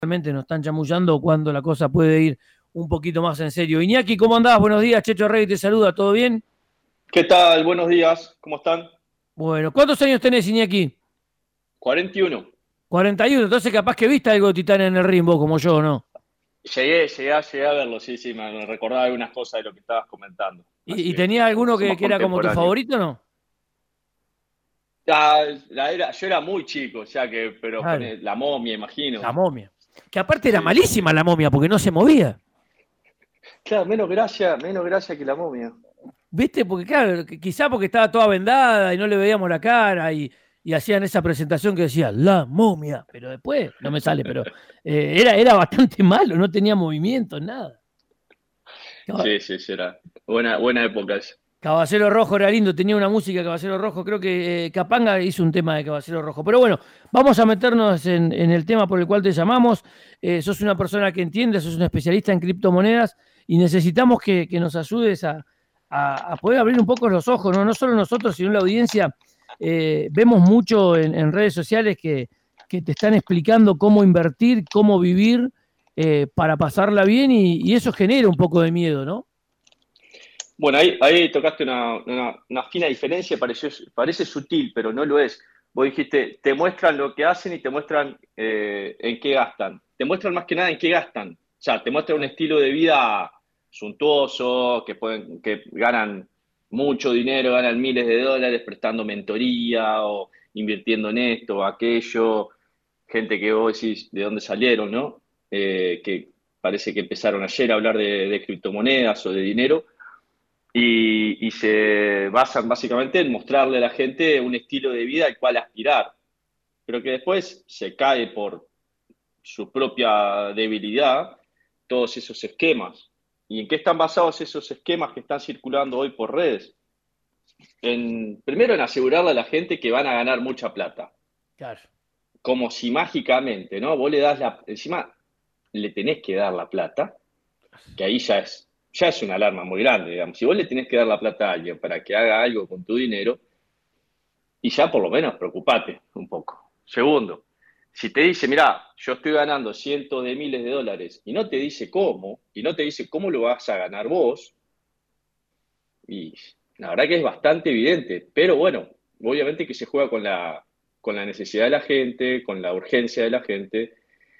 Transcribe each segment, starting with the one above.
realmente nos están chamullando o cuando la cosa puede ir un poquito más en serio. Iñaki, ¿cómo andás? Buenos días, Checho Rey te saluda, ¿todo bien? ¿Qué tal? Buenos días, ¿cómo están? Bueno, ¿cuántos años tenés, Iñaki? 41. 41, entonces capaz que viste algo de Titán en el ring, vos como yo, ¿no? Llegué a verlo, sí, sí, me recordaba algunas cosas de lo que estabas comentando. ¿Y Así que tenías alguno que, somos que era como tu contemporáneos. favorito o no? Yo era muy chico, o sea que, pero Claro, la momia, imagino. la momia. Que aparte era Sí, sí, malísima sí. la momia porque no se movía. Claro, menos gracia que la momia. ¿Viste? Porque claro, quizá porque estaba toda vendada y no le veíamos la cara y hacían esa presentación que decía la momia, pero después no me sale, pero era bastante malo, no tenía movimiento, nada. Sí, sí, sí, era buena época esa. Caballero Rojo era lindo, tenía una música Caballero Rojo, creo que Capanga hizo un tema de Caballero Rojo. Pero bueno, vamos a meternos en el tema por el cual te llamamos. Sos una persona que entiende, sos un especialista en criptomonedas y necesitamos que nos ayudes a poder abrir un poco los ojos, ¿no? No solo nosotros, sino la audiencia. Vemos mucho en redes sociales que te están explicando cómo invertir, cómo vivir para pasarla bien y eso genera un poco de miedo, ¿no? Bueno, ahí tocaste una fina diferencia, parece sutil, pero no lo es. Vos dijiste, te muestran lo que hacen y te muestran en qué gastan. Te muestran más que nada en qué gastan. O sea, te muestran un estilo de vida suntuoso, que ganan mucho dinero, ganan miles de dólares prestando mentoría o invirtiendo en esto o aquello. Gente que vos decís de dónde salieron, ¿no? Que parece que empezaron ayer a hablar de criptomonedas o de dinero y se basan básicamente en mostrarle a la gente un estilo de vida al cual aspirar, pero que después se cae por su propia debilidad todos esos esquemas. ¿Y en qué están basados esos esquemas que están circulando hoy por redes? Primero en asegurarle a la gente que van a ganar mucha plata, Claro. como si mágicamente, ¿no? Vos le das encima le tenés que dar la plata, que ahí ya es una alarma muy grande, digamos. Si vos le tenés que dar la plata a alguien para que haga algo con tu dinero, y ya por lo menos preocupate un poco. Segundo, si te dice, mira, yo estoy ganando cientos de miles de dólares y no te dice cómo, y no te dice cómo lo vas a ganar vos, y la verdad que es bastante evidente, pero bueno, obviamente que se juega con la necesidad de la gente, con la urgencia de la gente,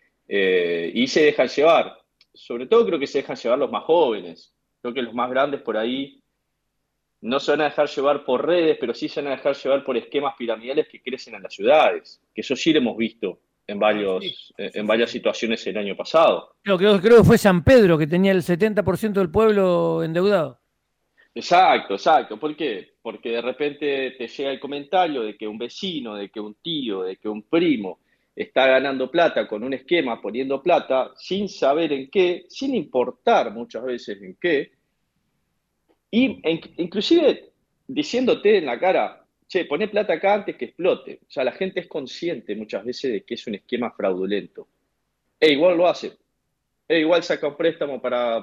y se dejan llevar. Sobre todo creo que se dejan llevar los más jóvenes. Creo que los más grandes por ahí no se van a dejar llevar por redes, pero sí se van a dejar llevar por esquemas piramidales que crecen en las ciudades, que eso sí lo hemos visto Ah, sí, sí, en sí, varias sí. situaciones el año pasado. Creo que fue San Pedro que tenía el 70% del pueblo endeudado. Exacto, exacto. ¿Por qué? Porque de repente te llega el comentario de que un vecino, de que un tío, de que un primo está ganando plata con un esquema, poniendo plata, sin saber en qué, sin importar muchas veces en qué, inclusive diciéndote en la cara, che, poné plata acá antes que explote. O sea, la gente es consciente muchas veces de que es un esquema fraudulento. E igual lo hace. E igual saca un préstamo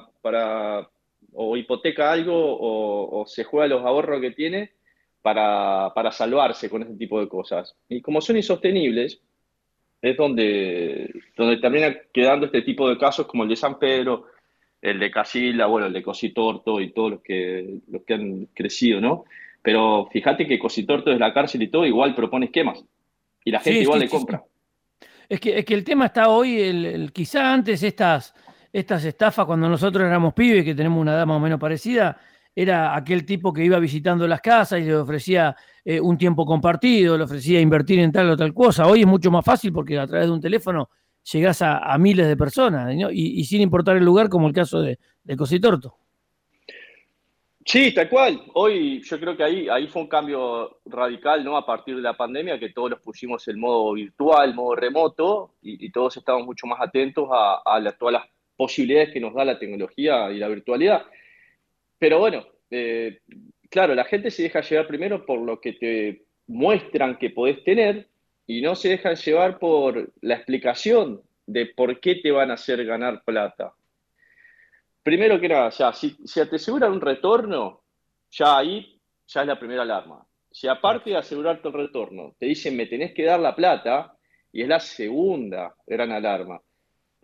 o hipoteca algo o se juega los ahorros que tiene para salvarse con ese tipo de cosas. Y como son insostenibles, es donde termina quedando este tipo de casos como el de San Pedro, el de Casilda, bueno, el de Cositorto y todos los que han crecido, ¿no? Pero fíjate que Cositorto desde la cárcel y todo igual propone esquemas y la gente Sí, igual sí, le sí, sí. compra. Es que el tema está hoy, quizá antes estas estafas, cuando nosotros éramos pibes, que tenemos una edad más o menos parecida, era aquel tipo que iba visitando las casas y le ofrecía un tiempo compartido, le ofrecía invertir en tal o tal cosa. Hoy es mucho más fácil porque a través de un teléfono llegás a miles de personas, ¿no? Y sin importar el lugar, como el caso de Cositorto. Sí, tal cual. Hoy yo creo que ahí fue un cambio radical, ¿no? A partir de la pandemia, que todos los pusimos en modo virtual, modo remoto, y todos estamos mucho más atentos todas las posibilidades que nos da la tecnología y la virtualidad. Pero bueno, claro, la gente se deja llevar primero por lo que te muestran que podés tener y no se dejan llevar por la explicación de por qué te van a hacer ganar plata. Primero que nada, ya, si te aseguran un retorno, ya ahí ya es la primera alarma. Si Claro. aparte de asegurarte el retorno, te dicen me tenés que dar la plata, y es la segunda gran alarma.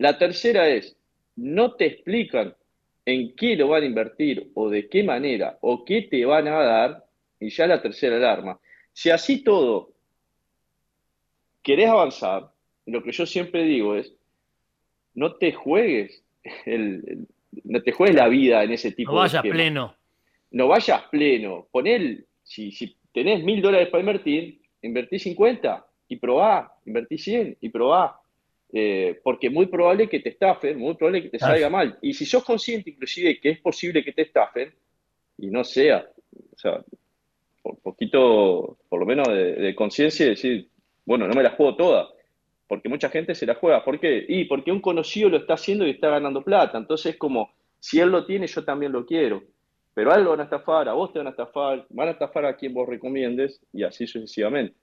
La tercera es, no te explican en qué lo van a invertir o de qué manera o qué te van a dar, y ya la tercera alarma. Si así todo querés avanzar, lo que yo siempre digo es, no te juegues no te juegues la Claro, vida en ese no tipo de vayas esquema. pleno. No vayas pleno. Si tenés $1.000 para invertir, invertí 50 y probá, invertí 100 y probá. Porque es muy probable que te estafen, muy probable que te Claro. salga mal. Y si sos consciente inclusive que es posible que te estafen, y no sea, o sea, por poquito, por lo menos de conciencia y decir, bueno, no me la juego toda, porque mucha gente se la juega. ¿Por qué? Y porque un conocido lo está haciendo y está ganando plata. Entonces es como, si él lo tiene, yo también lo quiero. Pero a él lo van a estafar, a vos te van a estafar a quien vos recomiendes y así sucesivamente.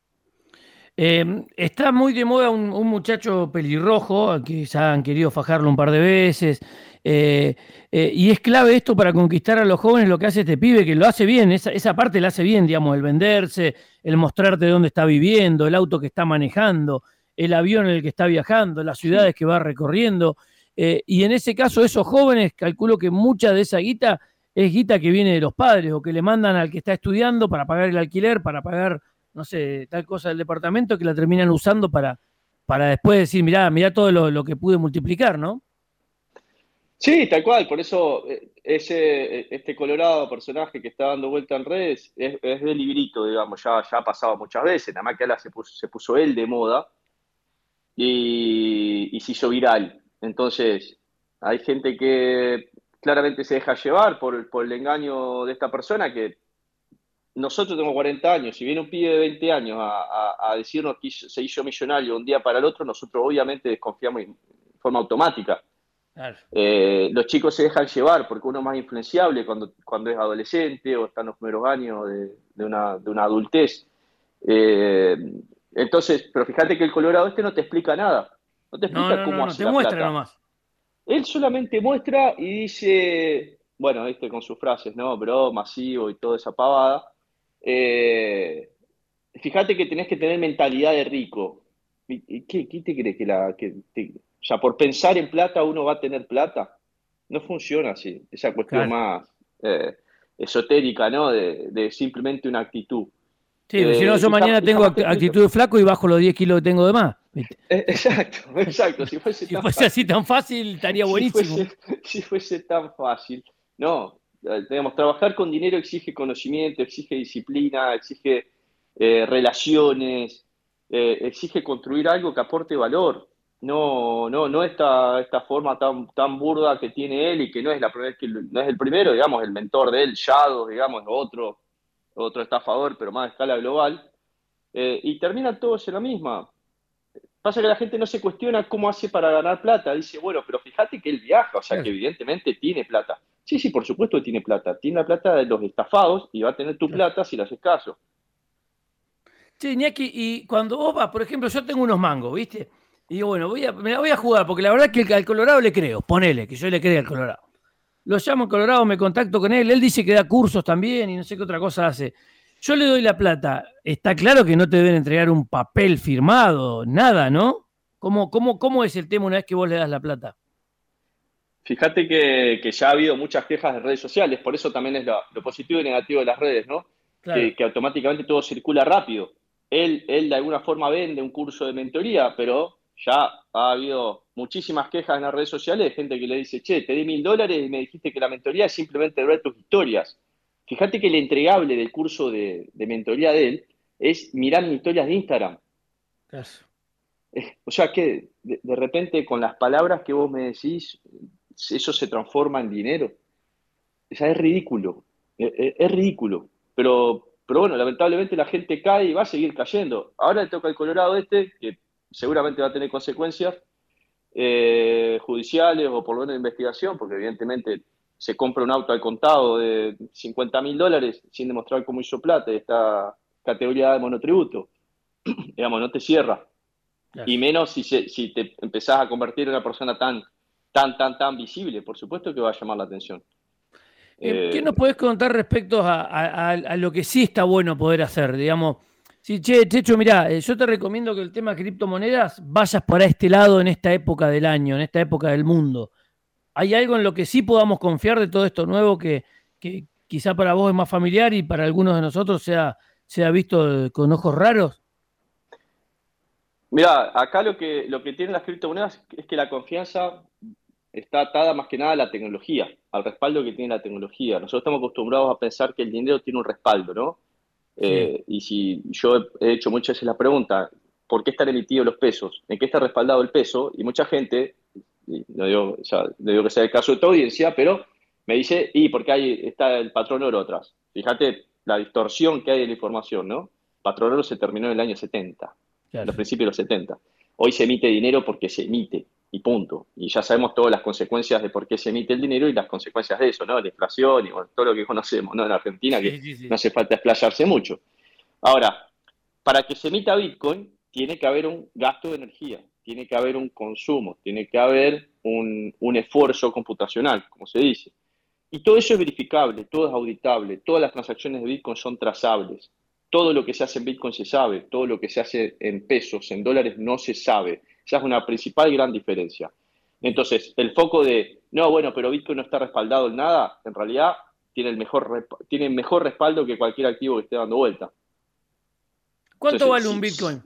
Está muy de moda un muchacho pelirrojo, que ya han querido fajarlo un par de veces, eh, y es clave esto para conquistar a los jóvenes, lo que hace este pibe, que lo hace bien, esa parte la hace bien, digamos, el venderse, el mostrarte dónde está viviendo, el auto que está manejando, el avión en el que está viajando, las ciudades que va recorriendo, y en ese caso esos jóvenes, calculo que mucha de esa guita es guita que viene de los padres o que le mandan al que está estudiando para pagar el alquiler, para pagar no sé, tal cosa del departamento que la terminan usando para después decir, mirá todo lo que pude multiplicar, ¿no? Sí, tal cual, por eso este colorado personaje que está dando vuelta en redes es de librito, digamos, ya ha pasado muchas veces, nada más que ahora se puso él de moda y se hizo viral. Entonces, hay gente que claramente se deja llevar por el engaño de esta persona que nosotros tenemos 40 años, si viene un pibe de 20 años a decirnos que se hizo millonario de un día para el otro, nosotros obviamente desconfiamos en forma automática. Claro. Los chicos se dejan llevar porque uno es más influenciable cuando es adolescente o está en los primeros años de una adultez. Eh, entonces, pero fíjate que el Colorado este no te explica nada, no te No, explica no, no, cómo no, hace te la muestra plata. nomás. Él solamente muestra y dice, bueno, con sus frases, ¿no? Bro, masivo y toda esa pavada. Eh, Fíjate que tenés que tener mentalidad de rico. ¿Y qué te crees o sea, por pensar en plata uno va a tener plata? No funciona así. Esa cuestión Claro. más eh, esotérica, ¿no? De simplemente una actitud. Sí, si no, yo mañana Y tengo jamás te explico. actitud de flaco y bajo los 10 kilos que tengo de más. ¿Viste? Exacto, exacto. Si fuese Si tan fuese así fácil, tan fácil, estaría si buenísimo. fuese, si fuese tan fácil. No, digamos, trabajar con dinero exige conocimiento, exige disciplina, exige relaciones, exige construir algo que aporte valor. No esta forma tan burda que tiene él y que no es la primera vez no es el primero, digamos, el mentor de él, Shadow, digamos, otro estafador, pero más a escala global. Y terminan todos en la misma. Pasa que la gente no se cuestiona cómo hace para ganar plata. Dice, bueno, pero fíjate que él viaja, o sea que Claro, evidentemente tiene plata. Sí, sí, por supuesto que tiene plata. Tiene la plata de los estafados y va a tener tu claro. plata si le haces caso. Che, Iñaki, y cuando vos vas, por ejemplo, yo tengo unos mangos, ¿viste? Y digo, bueno, me la voy a jugar, porque la verdad es que al Colorado le creo, ponele, que yo le creo al Colorado. Lo llamo al Colorado, me contacto con él dice que da cursos también y no sé qué otra cosa hace. Yo le doy la plata. Está claro que no te deben entregar un papel firmado, nada, ¿no? ¿Cómo es el tema una vez que vos le das la plata? Fíjate que ya ha habido muchas quejas de redes sociales, por eso también es lo positivo y negativo de las redes, ¿no? Claro. Que automáticamente todo circula rápido. Él de alguna forma vende un curso de mentoría, pero ya ha habido muchísimas quejas en las redes sociales de gente que le dice, che, te di $1.000 y me dijiste que la mentoría es simplemente ver tus historias. Fíjate que el entregable del curso de mentoría de él es mirar mis historias de Instagram. Claro. O sea que de repente con las palabras que vos me decís, eso se transforma en dinero. O sea, es ridículo. Es ridículo. Pero bueno, lamentablemente la gente cae y va a seguir cayendo. Ahora le toca al Colorado este, que seguramente va a tener consecuencias judiciales o por lo menos de investigación, porque evidentemente se compra un auto al contado de $50.000 sin demostrar cómo hizo plata y está categoría de monotributo. Digamos, no te cierra. Claro. Y menos si te empezás a convertir en una persona tan visible. Por supuesto que va a llamar la atención. ¿Qué Eh, nos podés contar respecto a lo que sí está bueno poder hacer? Digamos, Sí, che, Checho, mirá, yo te recomiendo que el tema criptomonedas vayas para este lado en esta época del año, en esta época del mundo. ¿Hay algo en lo que sí podamos confiar de todo esto nuevo que quizá para vos es más familiar y para algunos de nosotros sea visto con ojos raros? Mira, acá lo que tienen las criptomonedas es que la confianza está atada más que nada a la tecnología, al respaldo que tiene la tecnología. Nosotros estamos acostumbrados a pensar que el dinero tiene un respaldo, ¿no? Sí, Y si yo he hecho muchas veces la pregunta, ¿por qué están emitidos los pesos? ¿En qué está respaldado el peso? Y mucha gente, y no digo que sea el caso de tu audiencia, pero me dice, y porque ahí está el patrón oro atrás. Fíjate la distorsión que hay de la información, ¿no? Patrón oro se terminó en el año 70, en claro. los principios de los 70. Hoy se emite dinero porque se emite, y punto. Y ya sabemos todas las consecuencias de por qué se emite el dinero y las consecuencias de eso, ¿no? La inflación y bueno, todo lo que conocemos, ¿no? En Argentina, que Sí, sí, no sí. hace falta explayarse mucho. Ahora, para que se emita Bitcoin, tiene que haber un gasto de energía, tiene que haber un consumo, tiene que haber un esfuerzo computacional, como se dice. Y todo eso es verificable, todo es auditable, todas las transacciones de Bitcoin son trazables. Todo lo que se hace en Bitcoin se sabe, todo lo que se hace en pesos, en dólares, no se sabe. Esa es una principal gran diferencia. Bien. Entonces, el foco de, no, bueno, pero Bitcoin no está respaldado en nada, en realidad tiene mejor respaldo que cualquier activo que esté dando vuelta. ¿Cuánto Entonces, vale un Bitcoin?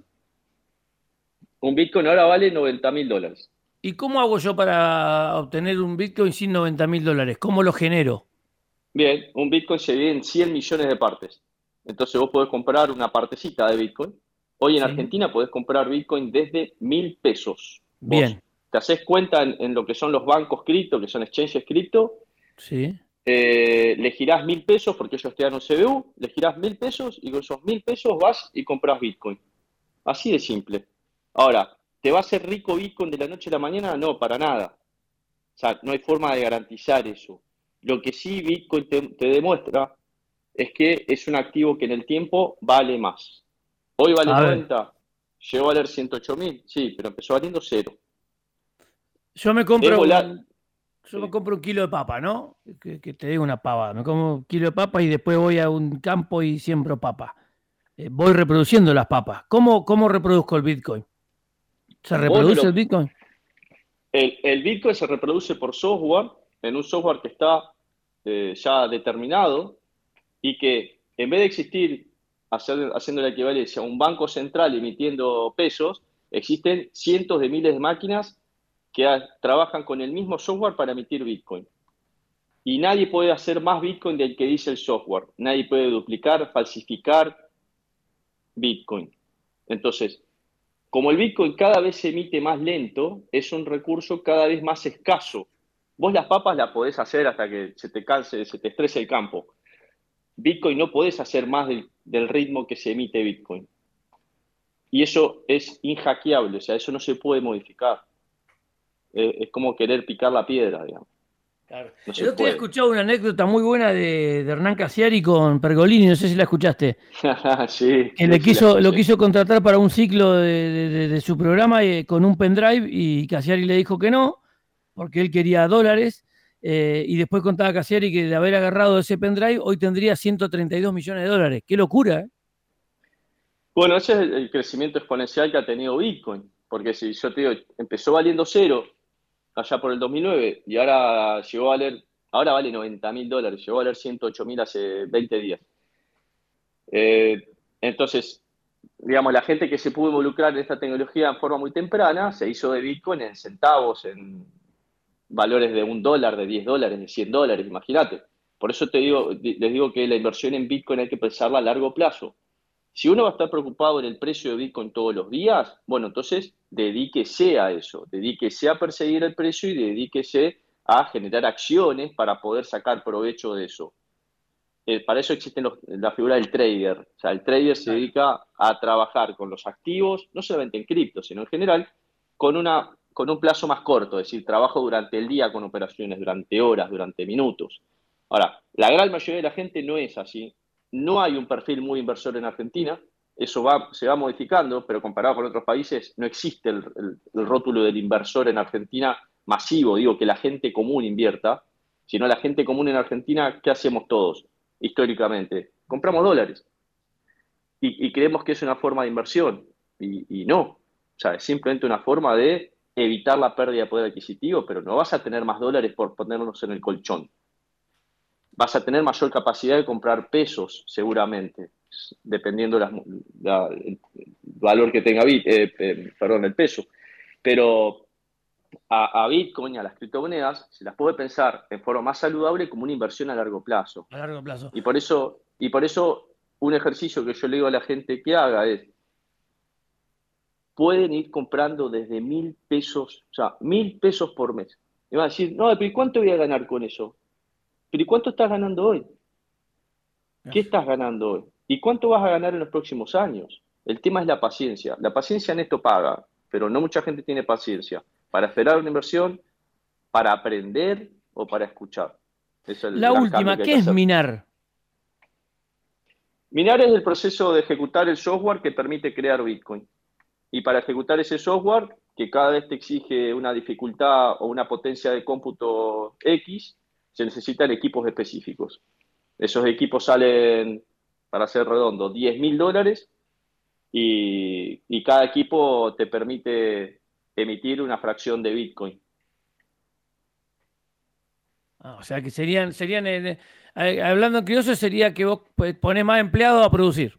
un Bitcoin ahora vale $90.000. ¿Y cómo hago yo para obtener un Bitcoin sin $90.000? ¿Cómo lo genero? Bien, un Bitcoin se divide en 100 millones de partes. Entonces vos podés comprar una partecita de Bitcoin. Hoy en Sí. Argentina podés comprar Bitcoin desde 1.000 pesos. Vos Bien, te haces cuenta en lo que son los bancos cripto, que son exchanges cripto, sí. le girás 1.000 pesos porque ellos te dan un CBU, le girás 1.000 pesos y con esos 1.000 pesos vas y compras Bitcoin. Así de simple. Ahora, ¿te va a hacer rico Bitcoin de la noche a la mañana? No, para nada. O sea, no hay forma de garantizar eso. Lo que sí Bitcoin te demuestra es que es un activo que en el tiempo vale más. Hoy vale A ver, 90, llegó a valer 108.000, sí, pero empezó valiendo cero. yo me Es compro volar. un, yo me Sí. compro un kilo de papa, ¿no? Que te digo una pava. Me como un kilo de papa y después voy a un campo y siembro papa. Voy reproduciendo las papas. ¿Cómo reproduzco el Bitcoin? ¿Se Vos no reproduce lo, el Bitcoin? el Bitcoin se reproduce por software, en un software que está ya determinado y que en vez de existir haciendo la equivalencia a un banco central emitiendo pesos, existen cientos de miles de máquinas que trabajan con el mismo software para emitir Bitcoin. Y nadie puede hacer más Bitcoin del que dice el software. Nadie puede duplicar, falsificar Bitcoin. Entonces, como el Bitcoin cada vez se emite más lento, es un recurso cada vez más escaso. Vos las papas las podés hacer hasta que se te canse, se te estrese el campo. Bitcoin no podés hacer más del ritmo que se emite Bitcoin. Y eso es inhackeable, o sea, eso no se puede modificar. Es como querer picar la piedra, digamos. Claro. No El se otro día he puede. escuchado una anécdota muy buena de Hernán Casiari con Pergolini, no sé si la escuchaste, Sí, que sí, sí, la lo escuché. quiso contratar para un ciclo de su programa con un pendrive y Casiari le dijo que no, porque él quería dólares, y después contaba Casiari que de haber agarrado ese pendrive hoy tendría 132 millones de dólares. ¡Qué locura! Bueno, ese es el crecimiento exponencial que ha tenido Bitcoin, porque si yo te digo, empezó valiendo cero allá por el 2009 y ahora llegó a valer, ahora vale $90.000, llegó a valer 108.000 hace 20 días. Eh, entonces, digamos, la gente que se pudo involucrar en esta tecnología en forma muy temprana se hizo de Bitcoin en centavos, en valores de $1, de $10, de $100, imagínate. Por eso les digo que la inversión en Bitcoin hay que pensarla a largo plazo. Si uno va a estar preocupado en el precio de Bitcoin todos los días, bueno, entonces dedíquese a eso, dedíquese a perseguir el precio y dedíquese a generar acciones para poder sacar provecho de eso. Para eso existe la figura del trader. O sea, el trader se Claro. dedica a trabajar con los activos, no solamente en cripto, sino en general, con un plazo más corto, es decir, trabajo durante el día con operaciones, durante horas, durante minutos. Ahora, la gran mayoría de la gente no es así. No hay un perfil muy inversor en Argentina. Eso se va modificando, pero comparado con otros países, no existe el rótulo del inversor en Argentina masivo. Digo, que la gente común invierta, sino la gente común en Argentina, ¿qué hacemos todos históricamente? Compramos dólares. y creemos que es una forma de inversión, y no. O sea, es simplemente una forma de evitar la pérdida de poder adquisitivo, pero no vas a tener más dólares por ponernos en el colchón. Vas a tener mayor capacidad de comprar pesos, seguramente, dependiendo el valor que tenga el peso. Pero a Bitcoin, a las criptomonedas, se las puede pensar en forma más saludable como una inversión a largo plazo. A largo plazo. Y por eso un ejercicio que yo le digo a la gente que haga es, pueden ir comprando desde 1.000 pesos, o sea, 1.000 pesos por mes. Y van a decir, no, pero ¿y cuánto voy a ganar con eso? ¿Pero y cuánto estás ganando hoy? ¿Qué estás ganando hoy? ¿Y cuánto vas a ganar en los próximos años? El tema es la paciencia. La paciencia en esto paga, pero no mucha gente tiene paciencia para esperar una inversión, para aprender o para escuchar. Ese es el La gran cambio última, que hay ¿qué que es hacer. minar? Minar es el proceso de ejecutar el software que permite crear Bitcoin. Y para ejecutar ese software, que cada vez te exige una dificultad o una potencia de cómputo X, se necesitan equipos específicos. Esos equipos salen, para ser redondo, $10.000 y cada equipo te permite emitir una fracción de Bitcoin. O sea que serían hablando en criollo, sería que vos ponés más empleados a producir.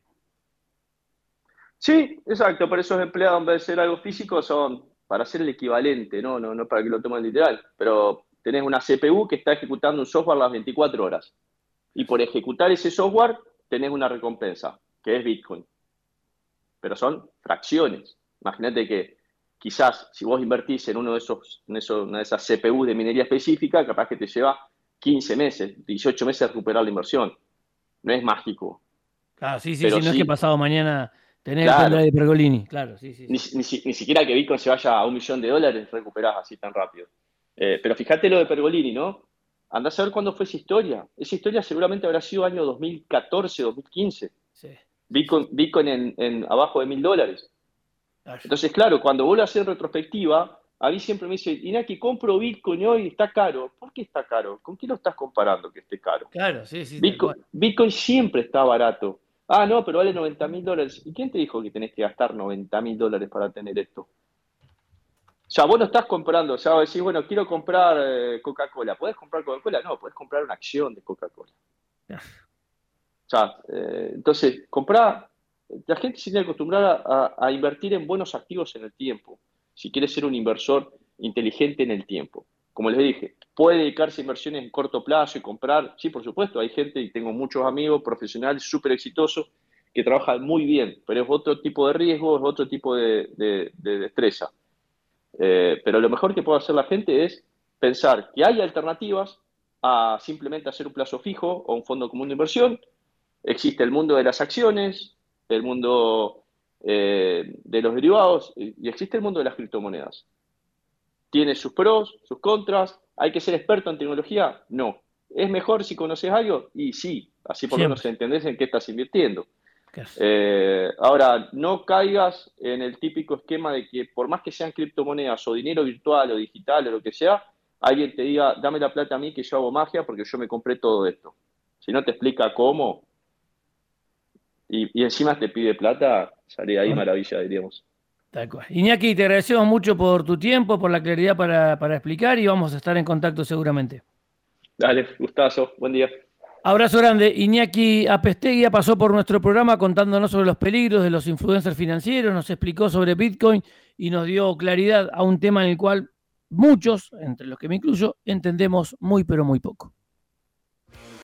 Sí, exacto, pero esos empleados en vez de ser algo físico son para hacer el equivalente, no para que lo tomen literal, pero tenés una CPU que está ejecutando un software las 24 horas y por ejecutar ese software tenés una recompensa, que es Bitcoin, pero son fracciones. Imagínate que quizás si vos invertís en una de esas CPU de minería específica, capaz que te lleva 15 meses, 18 meses a recuperar la inversión. No es mágico, Claro, sí, sí, pero sí, no es que sí, pasado mañana tenés el pendrive claro. de Pergolini. Claro, sí, sí, Ni, sí. ni siquiera que Bitcoin se vaya a $1.000.000 recuperás así tan rápido. Pero fíjate lo de Pergolini, ¿no? Andá a saber cuándo fue esa historia. Esa historia seguramente habrá sido año 2014, 2015. Sí, sí, sí. Bitcoin en abajo de $1.000. Claro, Entonces, claro, cuando vuelvo a hacer retrospectiva, a mí siempre me dice, Inaki, compro Bitcoin hoy, está caro. ¿Por qué está caro? ¿Con qué lo estás comparando que esté caro? claro, sí, sí, tal Bitcoin, cual. Bitcoin siempre está barato. Ah, no, pero vale $90.000. ¿Y quién te dijo que tenés que gastar $90.000 para tener esto? O sea, vos no estás comprando, o sea, vos decís, bueno, quiero comprar Coca-Cola. ¿Podés comprar Coca-Cola? No, podés comprar una acción de Coca-Cola. O sea, entonces, comprá. La gente se tiene que acostumbrar a invertir en buenos activos en el tiempo, si quiere ser un inversor inteligente en el tiempo. Como les dije, puede dedicarse a inversiones en corto plazo y comprar. Sí, por supuesto, hay gente, y tengo muchos amigos profesionales súper exitosos que trabajan muy bien, pero es otro tipo de riesgo, es otro tipo de destreza. Pero lo mejor que puede hacer la gente es pensar que hay alternativas a simplemente hacer un plazo fijo o un fondo común de inversión. Existe el mundo de las acciones, el mundo de los derivados y existe el mundo de las criptomonedas. ¿Tiene sus pros, sus contras? ¿Hay que ser experto en tecnología? No. ¿Es mejor si conoces algo? Y sí, así por lo menos Siempre. entendés en qué estás invirtiendo. Claro. Ahora, no caigas en el típico esquema de que por más que sean criptomonedas o dinero virtual o digital o lo que sea, alguien te diga, dame la plata a mí que yo hago magia porque yo me compré todo esto. Si no te explica cómo y encima te pide plata, sale ahí Bueno, maravilla, diríamos. tal cual. Iñaki, te agradecemos mucho por tu tiempo, por la claridad para explicar y vamos a estar en contacto seguramente. Dale, gustazo, buen día. Abrazo grande. Iñaki Apesteguía pasó por nuestro programa contándonos sobre los peligros de los influencers financieros, nos explicó sobre Bitcoin y nos dio claridad a un tema en el cual muchos, entre los que me incluyo, entendemos muy pero muy poco.